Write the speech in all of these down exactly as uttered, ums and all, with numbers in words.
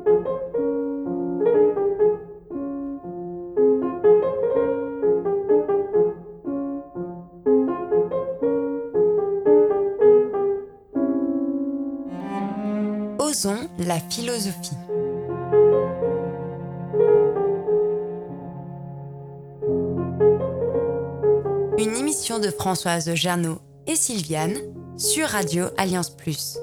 Osons la philosophie. Une émission de Françoise Gernaud et Sylviane sur Radio Alliance Plus.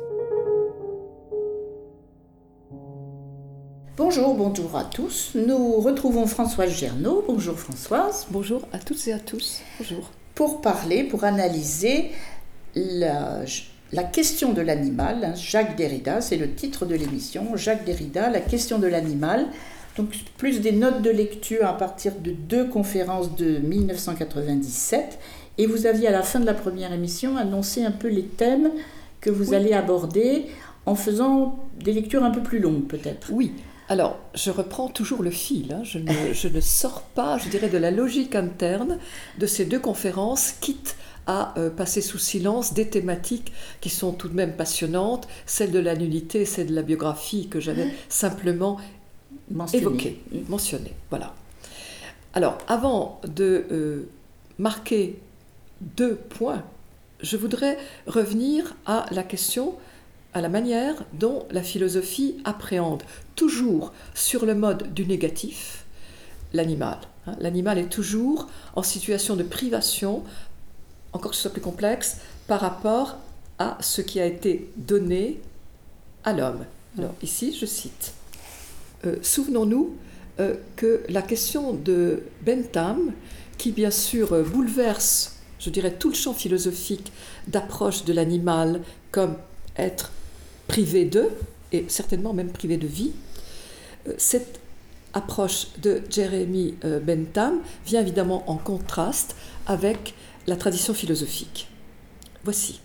Bonjour, bonjour à tous. Nous retrouvons Françoise Gernaud. Bonjour Françoise. Bonjour à toutes et à tous. Bonjour. Pour parler, pour analyser la, la question de l'animal. Jacques Derrida, c'est le titre de l'émission. Jacques Derrida, la question de l'animal. Donc plus des notes de lecture à partir de deux conférences de dix-neuf cent quatre-vingt-dix-sept. Et vous aviez à la fin de la première émission annoncé un peu les thèmes que vous oui. allez aborder en faisant des lectures un peu plus longues peut-être. Oui. Alors, je reprends toujours le fil, hein. je, ne, je ne sors pas, je dirais, de la logique interne de ces deux conférences, quitte à euh, passer sous silence des thématiques qui sont tout de même passionnantes, celle de la nullité, celle de la biographie que j'avais simplement mentionné. évoquée, mentionnée. Voilà. Alors, avant de euh, marquer deux points, je voudrais revenir à la question, à la manière dont la philosophie appréhende, toujours sur le mode du négatif, l'animal. Hein. L'animal est toujours en situation de privation, encore que ce soit plus complexe, par rapport à ce qui a été donné à l'homme. Alors ici, je cite. Euh, souvenons-nous euh, que la question de Bentham, qui bien sûr euh, bouleverse, je dirais, tout le champ philosophique d'approche de l'animal comme être privé d'eux, et certainement même privé de vie, euh, cette approche de Jeremy euh, Bentham vient évidemment en contraste avec la tradition philosophique. Voici.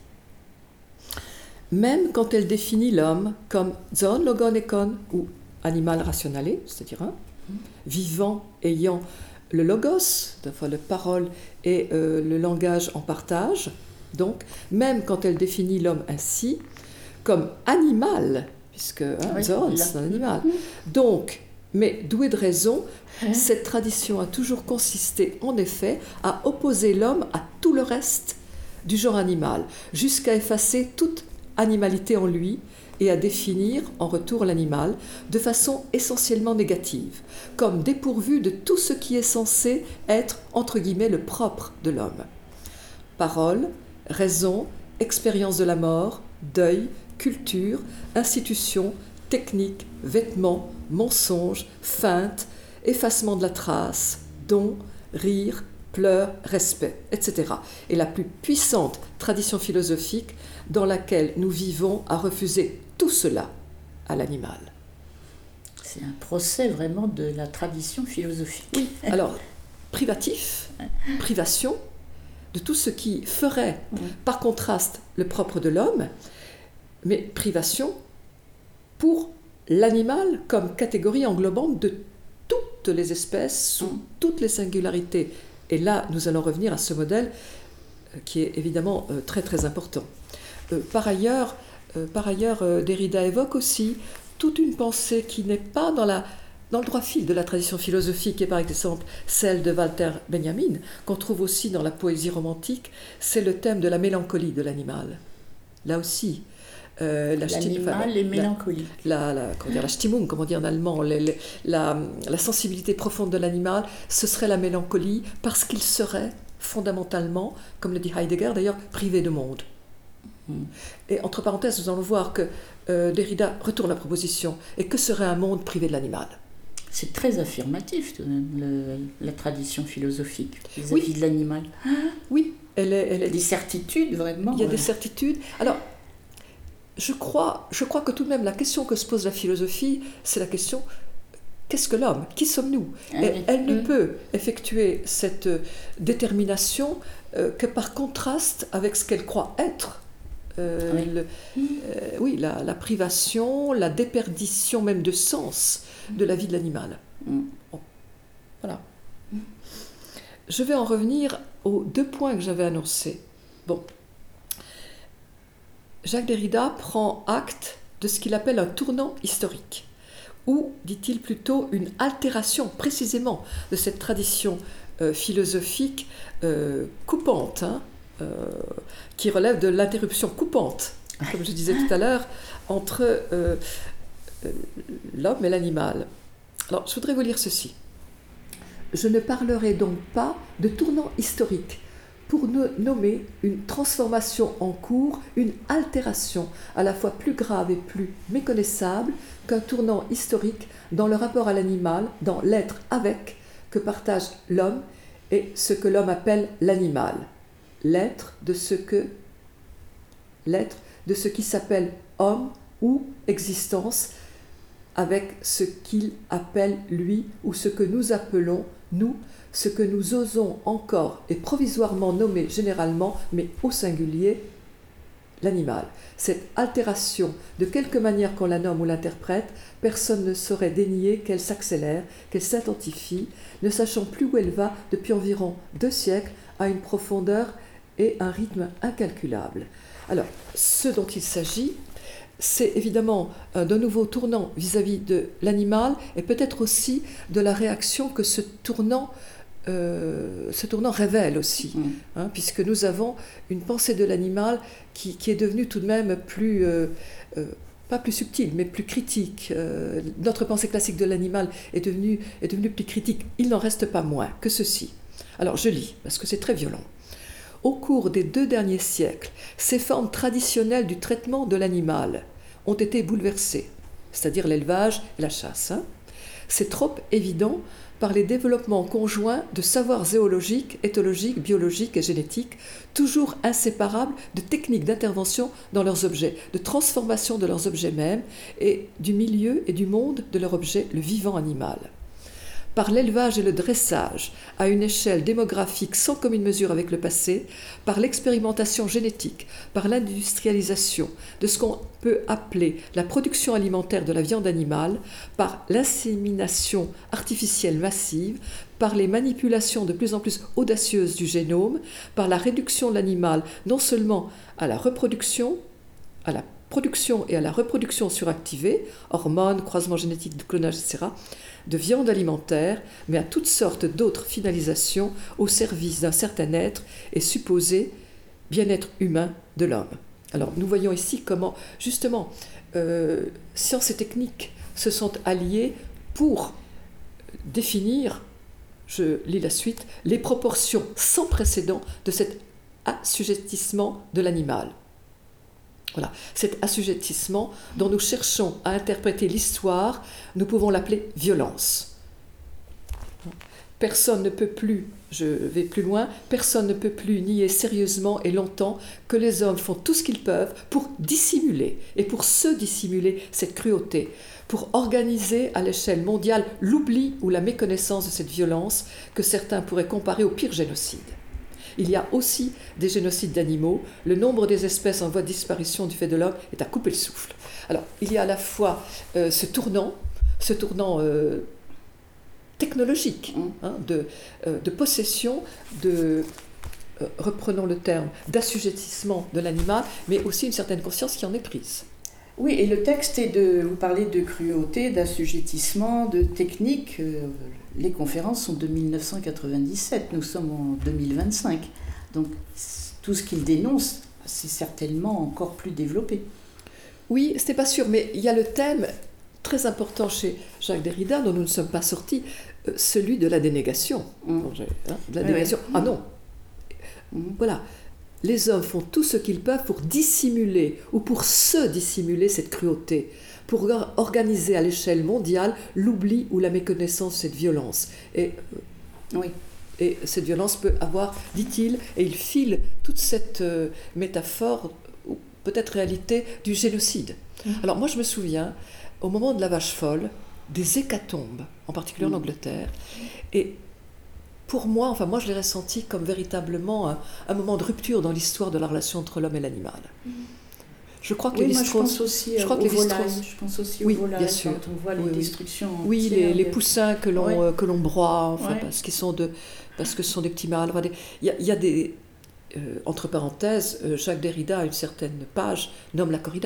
Même quand elle définit l'homme comme zon logon ekon, ou animal rationalé, c'est-à-dire un, vivant ayant le logos, enfin le parole et euh, le langage en partage, donc même quand elle définit l'homme ainsi, comme animal, puisque hein, oui, zone, c'est un animal. Donc, mais doué de raison, hein? Cette tradition a toujours consisté, en effet, à opposer l'homme à tout le reste du genre animal, jusqu'à effacer toute animalité en lui et à définir en retour l'animal de façon essentiellement négative, comme dépourvu de tout ce qui est censé être, entre guillemets, le propre de l'homme. Parole, raison, expérience de la mort, deuil, culture, institution, technique, vêtements, mensonges, feinte, effacement de la trace, don, rire, pleurs, respect, et cetera. Et la plus puissante tradition philosophique dans laquelle nous vivons a refusé tout cela à l'animal. C'est un procès vraiment de la tradition philosophique. Oui, alors, privatif, privation, de tout ce qui ferait, oui. par contraste, le propre de l'homme, mais privation pour l'animal comme catégorie englobante de toutes les espèces, sous mmh. toutes les singularités. Et là, nous allons revenir à ce modèle euh, qui est évidemment euh, très très important. Euh, par ailleurs, euh, par ailleurs euh, Derrida évoque aussi toute une pensée qui n'est pas dans, la, dans le droit fil de la tradition philosophique, qui est par exemple celle de Walter Benjamin, qu'on trouve aussi dans la poésie romantique, c'est le thème de la mélancolie de l'animal. Là aussi, Euh, la l'animal enfin, est mélancolique. La, la, la, comment dire, la Stimmung, comme on dit en allemand, les, les, la, la sensibilité profonde de l'animal, ce serait la mélancolie, parce qu'il serait fondamentalement, comme le dit Heidegger d'ailleurs, privé de monde. Mm. Et entre parenthèses, nous allons voir que euh, Derrida retourne la proposition. Et que serait un monde privé de l'animal ? C'est très affirmatif, tout de même, le, la tradition philosophique vis-à-vis oui. de l'animal. Ah, oui, elle est, elle est... Des certitudes, vraiment. Il y a ouais. des certitudes. Alors, Je crois, je crois que tout de même, la question que se pose la philosophie, c'est la question, qu'est-ce que l'homme ? Qui sommes-nous ? ah, Et Elle ne mmh. peut effectuer cette détermination euh, que par contraste avec ce qu'elle croit être. Euh, oui, le, euh, oui la, la privation, la déperdition même de sens de la vie de l'animal. Mmh. Bon, voilà. Mmh. Je vais en revenir aux deux points que j'avais annoncés. Bon. Jacques Derrida prend acte de ce qu'il appelle un tournant historique, ou, dit-il plutôt, une altération précisément de cette tradition euh, philosophique euh, coupante, hein, euh, qui relève de l'interruption coupante, comme je disais tout à l'heure, entre euh, euh, l'homme et l'animal. Alors, je voudrais vous lire ceci. Je ne parlerai donc pas de tournant historique pour nommer une transformation en cours, une altération à la fois plus grave et plus méconnaissable qu'un tournant historique dans le rapport à l'animal, dans l'être avec que partage l'homme et ce que l'homme appelle l'animal. L'être de ce que l'être de ce qui s'appelle homme ou existence avec ce qu'il appelle lui ou ce que nous appelons nous, ce que nous osons encore et provisoirement nommer généralement, mais au singulier, l'animal. Cette altération, de quelque manière qu'on la nomme ou l'interprète, personne ne saurait dénier qu'elle s'accélère, qu'elle s'intensifie, ne sachant plus où elle va depuis environ deux siècles, à une profondeur et un rythme incalculables. Alors, ce dont il s'agit, c'est évidemment euh, d'un nouveau tournant vis-à-vis de l'animal et peut-être aussi de la réaction que ce tournant, euh, ce tournant révèle aussi, mmh. hein, puisque nous avons une pensée de l'animal qui, qui est devenue tout de même plus, euh, euh, pas plus subtile, mais plus critique. Euh, notre pensée classique de l'animal est devenue, est devenue plus critique. Il n'en reste pas moins que ceci. Alors je lis, parce que c'est très violent. Au cours des deux derniers siècles, ces formes traditionnelles du traitement de l'animal ont été bouleversées, c'est-à-dire l'élevage et la chasse. Hein. C'est trop évident par les développements conjoints de savoirs zoologiques, éthologiques, biologiques et génétiques, toujours inséparables de techniques d'intervention dans leurs objets, de transformation de leurs objets mêmes et du milieu et du monde de leur objet, le vivant animal. Par l'élevage et le dressage, à une échelle démographique sans commune mesure avec le passé, par l'expérimentation génétique, par l'industrialisation de ce qu'on peut appeler la production alimentaire de la viande animale, par l'insémination artificielle massive, par les manipulations de plus en plus audacieuses du génome, par la réduction de l'animal non seulement à la reproduction, à la production et à la reproduction suractivée, hormones, croisements génétiques, de clonage, et cetera, de viande alimentaire, mais à toutes sortes d'autres finalisations au service d'un certain être et supposé bien-être humain de l'homme. Alors nous voyons ici comment justement euh, science et technique se sont alliées pour définir, je lis la suite, les proportions sans précédent de cet assujettissement de l'animal. Voilà, cet assujettissement dont nous cherchons à interpréter l'histoire, nous pouvons l'appeler violence. Personne ne peut plus, je vais plus loin, personne ne peut plus nier sérieusement et longtemps que les hommes font tout ce qu'ils peuvent pour dissimuler et pour se dissimuler cette cruauté, pour organiser à l'échelle mondiale l'oubli ou la méconnaissance de cette violence que certains pourraient comparer au pire génocide. Il y a aussi des génocides d'animaux. Le nombre des espèces en voie de disparition du fait de l'homme est à couper le souffle. Alors, il y a à la fois euh, ce tournant, ce tournant euh, technologique, hein, de, euh, de possession, de, euh, reprenons le terme, d'assujettissement de l'animal, mais aussi une certaine conscience qui en est prise. Oui, et le texte est de, vous parlez de cruauté, d'assujettissement, de technique. Euh, les conférences sont de mille neuf cent quatre-vingt-dix-sept, nous sommes en deux mille vingt-cinq. Donc tout ce qu'il dénonce, c'est certainement encore plus développé. Oui, c'était pas sûr, mais il y a le thème très important chez Jacques Derrida, dont nous ne sommes pas sortis, euh, celui de la dénégation. Mmh. Bon, hein, de la oui, dénégation. Oui. Ah non. Mmh. Voilà. Les hommes font tout ce qu'ils peuvent pour dissimuler ou pour se dissimuler cette cruauté, pour organiser à l'échelle mondiale l'oubli ou la méconnaissance de cette violence. Et, oui. et cette violence peut avoir, dit-il, et il file toute cette euh, métaphore, ou peut-être réalité, du génocide. Mmh. Alors moi je me souviens, au moment de la vache folle, des hécatombes, en particulier mmh. en Angleterre, et pour moi, enfin moi je l'ai ressenti comme véritablement un, un moment de rupture dans l'histoire de la relation entre l'homme et l'animal. Mmh. Je crois que oui, les moi je pense aussi je crois aux que les volailles. Je pense aussi aux oui, volailles, bien sûr. quand on voit les oui, destructions. Oui, les, les poussins que l'on, ouais. euh, que l'on broie, enfin, ouais. parce, qu'ils sont de, parce que ce sont des petits mâles. Il y a, il y a des... Euh, entre parenthèses, euh, Jacques Derrida, à une certaine page, nomme la corrida.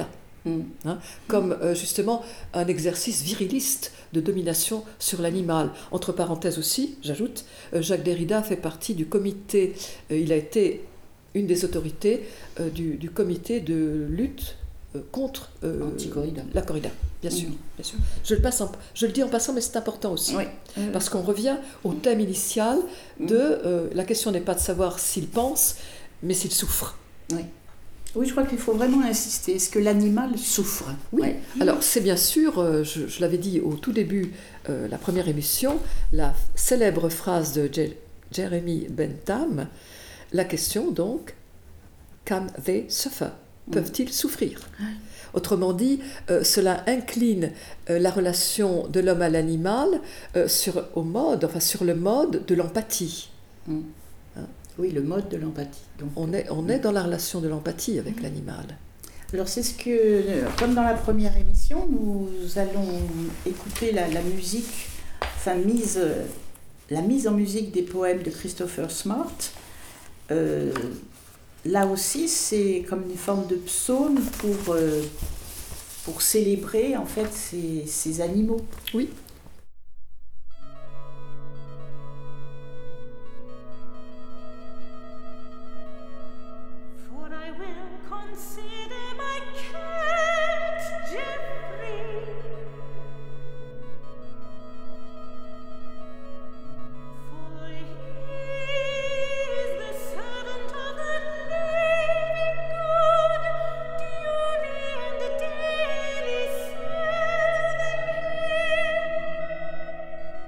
Mm. Hein, comme euh, justement un exercice viriliste de domination sur l'animal. Entre parenthèses aussi, j'ajoute, euh, Jacques Derrida fait partie du comité, euh, il a été une des autorités euh, du, du comité de lutte euh, contre euh, Anti-corrida. la corrida, bien sûr, Mm. bien sûr. Je le, passe en- je le dis en passant, mais c'est important aussi. Oui. Parce qu'on revient au thème initial de euh, la question n'est pas de savoir s'il pense, mais s'il souffre. Oui. Oui, je crois qu'il faut vraiment insister. Est-ce que l'animal souffre? Oui. Ouais. Alors, c'est bien sûr, euh, je, je l'avais dit au tout début, euh, la première émission, la célèbre phrase de Je- Jeremy Bentham, la question donc, can they suffer? Peuvent-ils souffrir? Autrement dit, euh, cela incline euh, la relation de l'homme à l'animal euh, sur, au mode, enfin, sur le mode de l'empathie. Mm. Oui, le mode de l'empathie. Donc, On est, on est dans la relation de l'empathie avec l'animal. alors c'est ce que, comme dans la première émission, nous allons écouter la, la musique, enfin mise, la mise en musique des poèmes de Christopher Smart. Euh, là aussi, c'est comme une forme de psaume pour, euh, pour célébrer en fait ces, ces animaux. Oui. For I will consider my cat Geoffrey, for he is the servant of the living God, duly and daily serving him.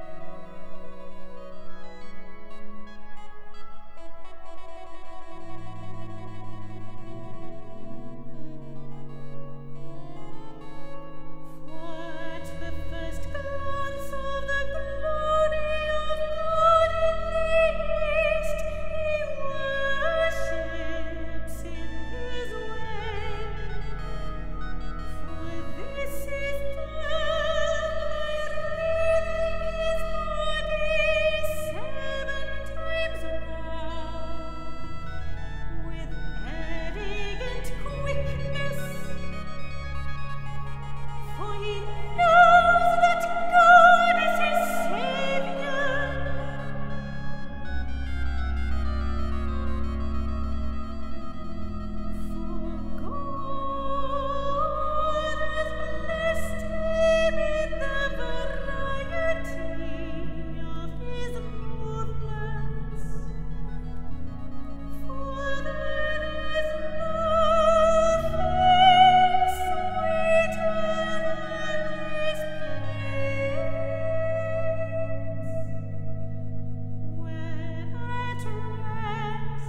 What the first glance of the glory of God in the east, he worships in his way. For this is done by wreathing his body seven times round with elegant quickness. For he knows that God is his Savior. For God has blessed him in the variety of his movements. For there is no thing sweeter than his praise. When at rest,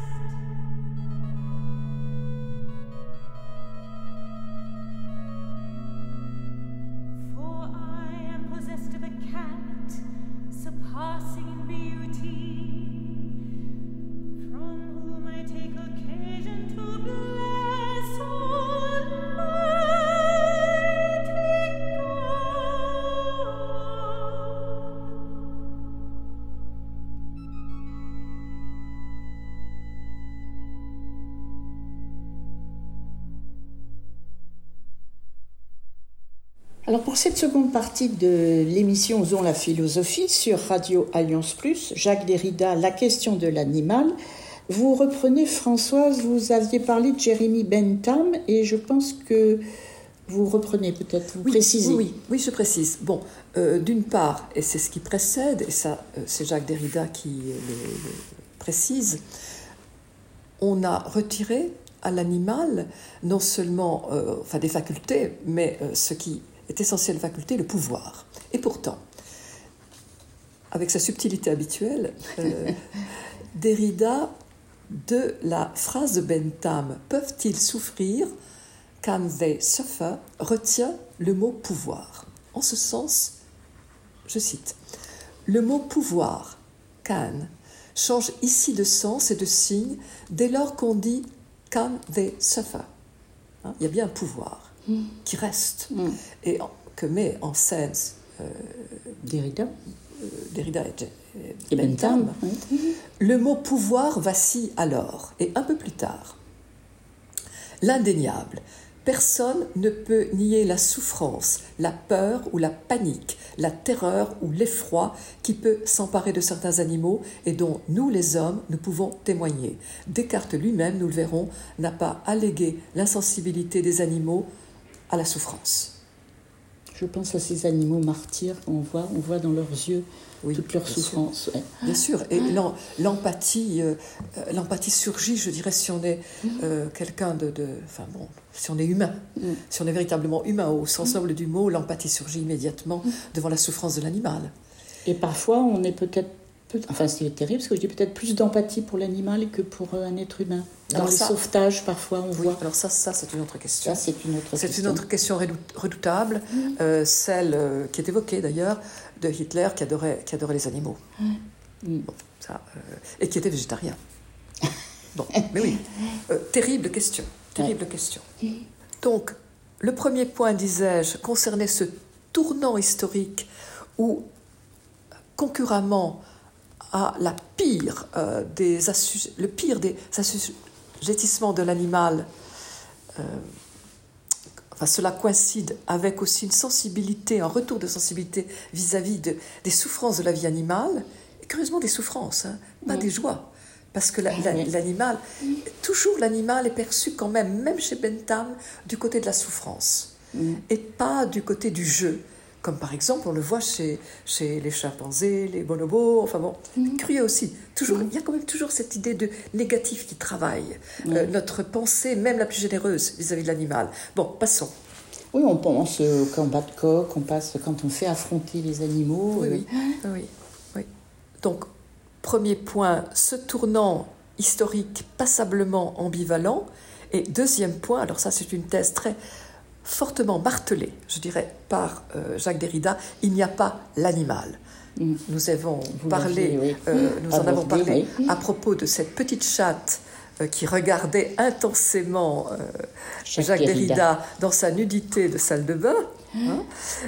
for I am possessed of a cat surpassing in beauty, from whom I take occasion to bless Almighty Alors pour cette seconde partie de l'émission Osons la philosophie sur Radio Alliance Plus, Jacques Derrida, la question de l'animal, vous reprenez, Françoise, vous aviez parlé de Jeremy Bentham et je pense que vous reprenez peut-être, vous Oui, précisez. Oui, oui, oui, je précise. Bon, euh, d'une part, et c'est ce qui précède, et ça, euh, c'est Jacques Derrida qui le, le précise, on a retiré à l'animal non seulement euh, enfin des facultés, mais euh, ce qui est essentiel faculté, le pouvoir. Et pourtant, avec sa subtilité habituelle, euh, Derrida, de la phrase de Bentham, peuvent-ils souffrir, can they suffer, retient le mot pouvoir. En ce sens, je cite, le mot pouvoir, can, change ici de sens et de signe dès lors qu'on dit can they suffer. Hein, il y a bien un pouvoir mm. qui reste mm. et en, que met en scène euh, Derrida, euh, Derrida et, et, et Bentham. Bentham. Mm. Le mot pouvoir vacille alors, et un peu plus tard. L'indéniable, Personne ne peut nier la souffrance, la peur ou la panique, la terreur ou l'effroi qui peut s'emparer de certains animaux et dont nous, les hommes, nous pouvons témoigner. Descartes lui-même, nous le verrons, n'a pas allégué l'insensibilité des animaux à la souffrance. Je pense à ces animaux martyrs qu'on voit, on voit dans leurs yeux Oui, toute leur bien souffrance. sûr. Ouais. Bien sûr, et l'em- l'empathie, euh, euh, l'empathie surgit, je dirais, si on est euh, quelqu'un de, de, enfin bon, si on est humain, Mm. si on est véritablement humain au sens noble du mot, l'empathie surgit immédiatement devant la souffrance de l'animal. Et parfois, on est peut-être, peut- enfin c'est terrible, parce que je dis peut-être plus d'empathie pour l'animal que pour euh, un être humain. Dans Alors les ça- sauvetages, parfois, on Oui, voit. alors ça, ça c'est une autre question. Ça, c'est une autre C'est question. une autre question redou- redoutable, euh, celle euh, qui est évoquée d'ailleurs de Hitler qui adorait, qui adorait les animaux. Mm. Bon, ça, euh, et qui était végétarien. Bon, mais oui, Euh, terrible question, terrible question. Donc, le premier point, disais-je, concernait ce tournant historique où, concurremment à la pire, euh, des assuj- le pire des assujettissements de l'animal, euh, enfin, cela coïncide avec aussi une sensibilité, un retour de sensibilité vis-à-vis de, des souffrances de la vie animale, et curieusement des souffrances, hein, pas Oui. des joies. Parce que la- la- Oui. l'animal, toujours l'animal est perçu quand même, même chez Bentham, du côté de la souffrance, Mm. et pas du côté du jeu. Comme par exemple, on le voit chez, chez les chimpanzés, les bonobos, enfin bon, curieux aussi. Toujours, il y a quand même toujours cette idée de négatif qui travaille. Euh, notre pensée, même la plus généreuse vis-à-vis de l'animal. Bon, passons. Oui, on pense au combat de coq, on passe quand on fait affronter les animaux. Oui, euh, oui, oui, oui. Donc, premier point, ce tournant historique passablement ambivalent. Et deuxième point, alors ça c'est une thèse très fortement martelée, je dirais, par euh, Jacques Derrida, il n'y a pas l'animal. Mm. Nous avons Vous parlé, l'aviez, oui, euh, nous en avons abordé, parlé oui. à propos de cette petite chatte euh, qui regardait intensément euh, Jacques Jacques Derrida. Derrida. dans sa nudité de salle de bain. hein.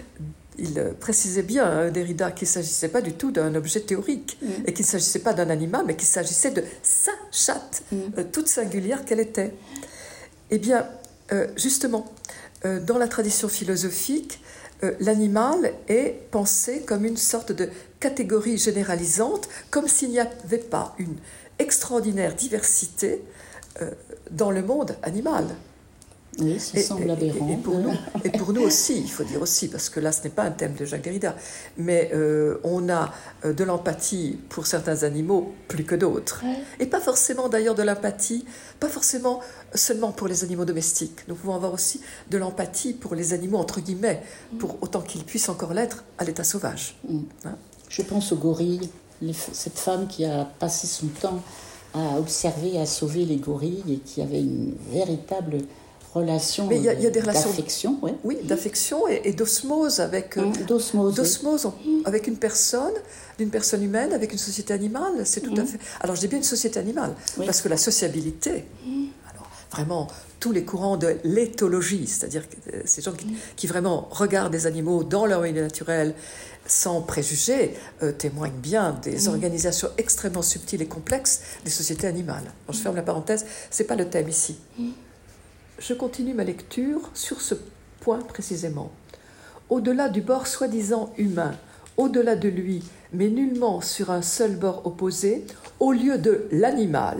Il euh, précisait bien, hein, Derrida, qu'il ne s'agissait pas du tout d'un objet théorique Mm. et qu'il ne s'agissait pas d'un animal, mais qu'il s'agissait de sa chatte, Mm. euh, toute singulière qu'elle était. Eh bien, euh, justement, euh, dans la tradition philosophique, euh, l'animal est pensé comme une sorte de catégorie généralisante, comme s'il n'y avait pas une extraordinaire diversité euh, dans le monde animal. Oui, ça Et, semble et- aberrant. et pour nous, et pour nous aussi, il faut dire aussi, parce que là, ce n'est pas un thème de Jacques Derrida, mais euh, on a euh, de l'empathie pour certains animaux plus que d'autres. Et pas forcément d'ailleurs de l'empathie, pas forcément seulement pour les animaux domestiques. Nous pouvons avoir aussi de l'empathie pour les animaux, entre guillemets, pour autant qu'ils puissent encore l'être à l'état sauvage. Hein. Je pense aux gorilles, les f- cette femme qui a passé son temps à observer, à sauver les gorilles et qui avait une véritable relation Mais il y a- il y a des relations- d'affection, ouais. Oui, d'affection et, et d'osmose avec... euh, Hum, d'osmose. oui. d'osmose en- avec une personne, d'une personne humaine, avec une société animale, c'est tout à fait... Alors je dis bien une société animale, Oui. parce que la sociabilité, alors vraiment tous les courants de l'éthologie, c'est-à-dire que, euh, ces gens qui, qui vraiment regardent les animaux dans leur milieu naturel sans préjugés, euh, témoignent bien des organisations extrêmement subtiles et complexes des sociétés animales. Alors, je ferme la parenthèse, c'est pas le thème ici. Je continue ma lecture sur ce point précisément. Au-delà du bord soi-disant humain, au-delà de lui, mais nullement sur un seul bord opposé, au lieu de l'animal,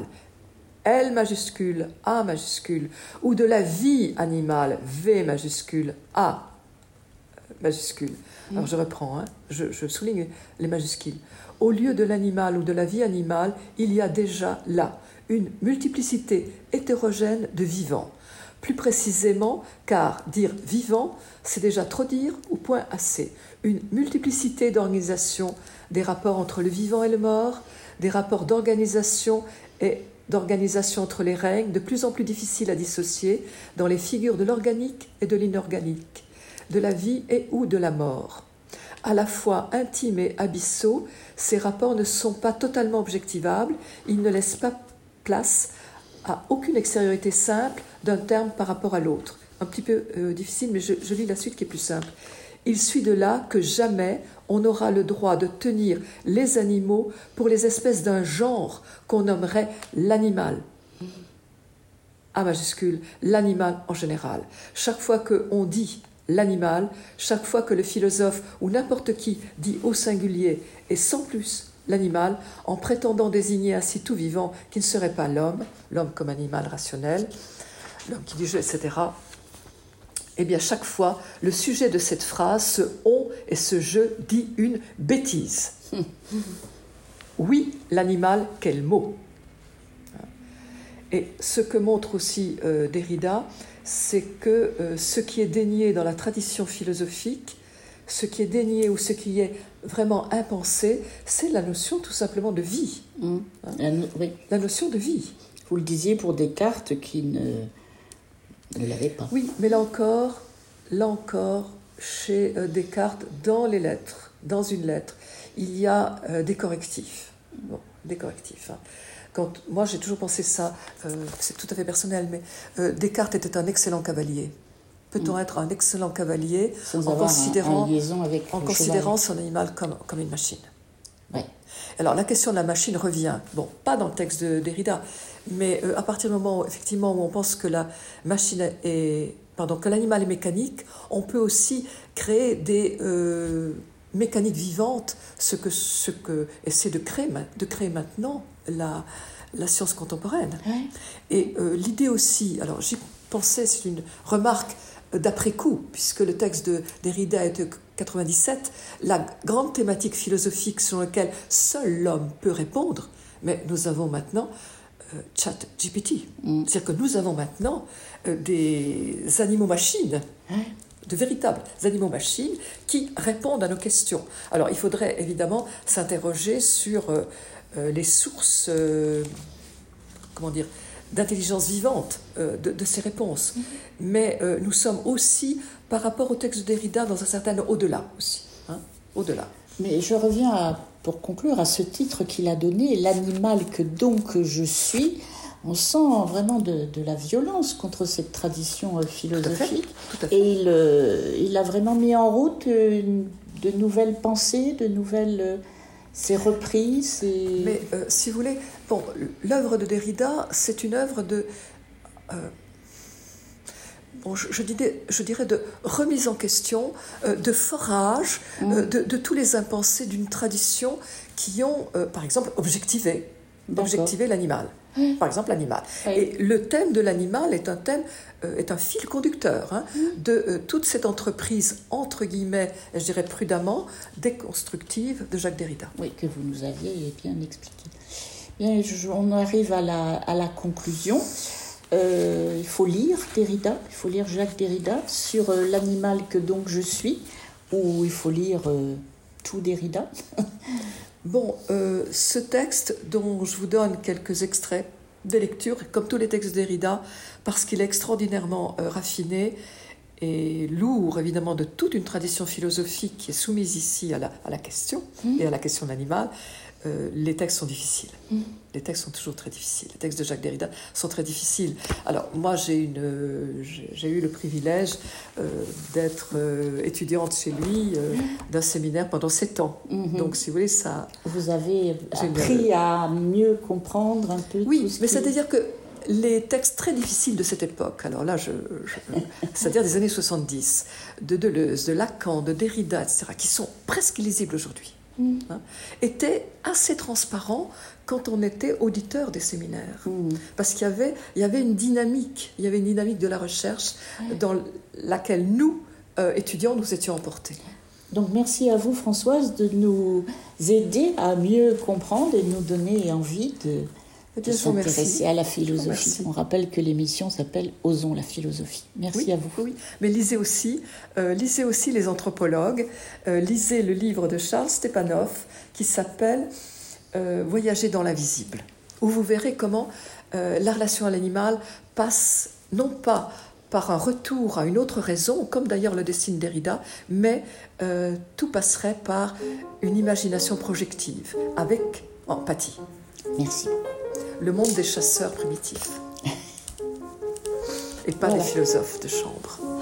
L majuscule, A majuscule, ou de la vie animale, V majuscule, A majuscule. Alors je reprends, hein, je, je souligne les majuscules. Au lieu de l'animal ou de la vie animale, il y a déjà là une multiplicité hétérogène de vivants. Plus précisément, car dire vivant, c'est déjà trop dire ou point assez. Une multiplicité d'organisations, des rapports entre le vivant et le mort, des rapports d'organisation et d'organisation entre les règnes, de plus en plus difficiles à dissocier dans les figures de l'organique et de l'inorganique, de la vie et ou de la mort. À la fois intimes et abyssaux, ces rapports ne sont pas totalement objectivables, ils ne laissent pas place à aucune extériorité simple d'un terme par rapport à l'autre. Un petit peu euh, difficile, mais je, je lis la suite qui est plus simple. Il suit de là que jamais on n'aura le droit de tenir les animaux pour les espèces d'un genre qu'on nommerait l'animal. A majuscule, l'animal en général. Chaque fois qu'on dit l'animal, chaque fois que le philosophe ou n'importe qui dit au singulier et sans plus l'animal, en prétendant désigner ainsi tout vivant qui ne serait pas l'homme, l'homme comme animal rationnel, l'homme qui dit je, et cetera, eh bien chaque fois, le sujet de cette phrase, ce on et ce je, dit une bêtise. Oui, l'animal, quel mot. Et ce que montre aussi euh, Derrida, c'est que euh, ce qui est dénié dans la tradition philosophique, ce qui est dénié ou ce qui est vraiment impensé, c'est la notion tout simplement de vie. Mmh. Hein. La, no- oui. La notion de vie. Vous le disiez pour Descartes qui ne, ne l'avait pas. Oui, mais là encore, là encore, chez euh, Descartes, dans les lettres, dans une lettre, il y a euh, des correctifs. Bon, des correctifs. Hein. Quand, moi, j'ai toujours pensé ça, euh, c'est tout à fait personnel, mais euh, Descartes était un excellent cavalier. Peut-on mmh. être un excellent cavalier Sans en avoir considérant, un, un liaison avec en le considérant cheval. son animal comme, comme une machine? Ouais. Alors, la question de la machine revient, bon, pas dans le texte de Derrida, mais euh, à partir du moment où, effectivement, où on pense que la machine est, pardon, que l'animal est mécanique, on peut aussi créer des euh, mécaniques vivantes, ce que, ce que essaie de créer, de créer maintenant la, la science contemporaine. Ouais. Et euh, l'idée aussi, alors j'y pensais, c'est une remarque d'après-coup, puisque le texte de Derrida est de quatre-vingt-dix-sept, la grande thématique philosophique sur laquelle seul l'homme peut répondre, mais nous avons maintenant euh, ChatGPT. Mm. C'est-à-dire que nous avons maintenant euh, des animaux-machines, hein, de véritables animaux-machines qui répondent à nos questions. Alors il faudrait évidemment s'interroger sur euh, euh, les sources, euh, comment dire, d'intelligence vivante euh, de, de ces réponses. Mm-hmm. Mais euh, nous sommes aussi, par rapport au texte de Derrida, dans un certain au-delà aussi. Hein, au-delà. Mais je reviens, à, pour conclure, à ce titre qu'il a donné, l'animal que donc je suis. On sent vraiment de, de la violence contre cette tradition euh, philosophique. Tout à fait. Tout à fait. Et il, euh, il a vraiment mis en route euh, de nouvelles pensées, de nouvelles... Euh, c'est repris, c'est... Mais euh, si vous voulez, bon, l'œuvre de Derrida, c'est une œuvre de... Euh, bon, je, je, dirais, je dirais de remise en question, euh, de forage, mmh. euh, de, de tous les impensés d'une tradition qui ont, euh, par exemple, objectivé, objectivé l'animal. Mmh. Par exemple, l'animal. Oui. Et le thème de l'animal est un thème, euh, est un fil conducteur hein, mmh. de euh, toute cette entreprise, entre guillemets, je dirais prudemment, déconstructive de Jacques Derrida. Oui, que vous nous aviez bien expliqué. Bien, je, on arrive à la, à la conclusion. Euh, il faut lire Derrida, il faut lire Jacques Derrida sur euh, l'animal que donc je suis, ou il faut lire euh, tout Derrida. Bon, euh, ce texte dont je vous donne quelques extraits de lecture, comme tous les textes de Derrida, parce qu'il est extraordinairement euh, raffiné et lourd, évidemment, de toute une tradition philosophique qui est soumise ici à la, à la question, mmh. et à la question de l'animal, euh, les textes sont difficiles. Mmh. Les textes sont toujours très difficiles. Les textes de Jacques Derrida sont très difficiles. Alors, moi, j'ai, une, euh, j'ai, j'ai eu le privilège euh, d'être euh, étudiante chez lui euh, d'un séminaire pendant sept ans. Mmh. Donc, si vous voulez, ça... Vous avez appris une... à mieux comprendre un peu Oui, tout ce mais qui... c'est-à-dire que les textes très difficiles de cette époque, alors là, je, je, c'est-à-dire des années soixante-dix, de Deleuze, de Lacan, de Derrida, et cetera, qui sont presque illisibles aujourd'hui, mmh. hein, étaient assez transparents quand on était auditeur des séminaires. Mmh. Parce qu'il y avait, il y avait une dynamique, il y avait une dynamique de la recherche mmh. dans laquelle nous, euh, étudiants, nous étions emportés. Donc merci à vous, Françoise, de nous aider à mieux comprendre et de nous donner envie de... de s'intéresser à la philosophie. On rappelle que l'émission s'appelle « Osons la philosophie ». Merci oui, à vous. Oui, mais lisez aussi, euh, lisez aussi les anthropologues, euh, lisez le livre de Charles Stepanov qui s'appelle euh, « Voyager dans l'invisible », où vous verrez comment euh, la relation à l'animal passe non pas par un retour à une autre raison, comme d'ailleurs le dessine Derrida, mais euh, tout passerait par une imagination projective, avec empathie. Merci. Le monde des chasseurs primitifs et pas voilà. des philosophes de chambre.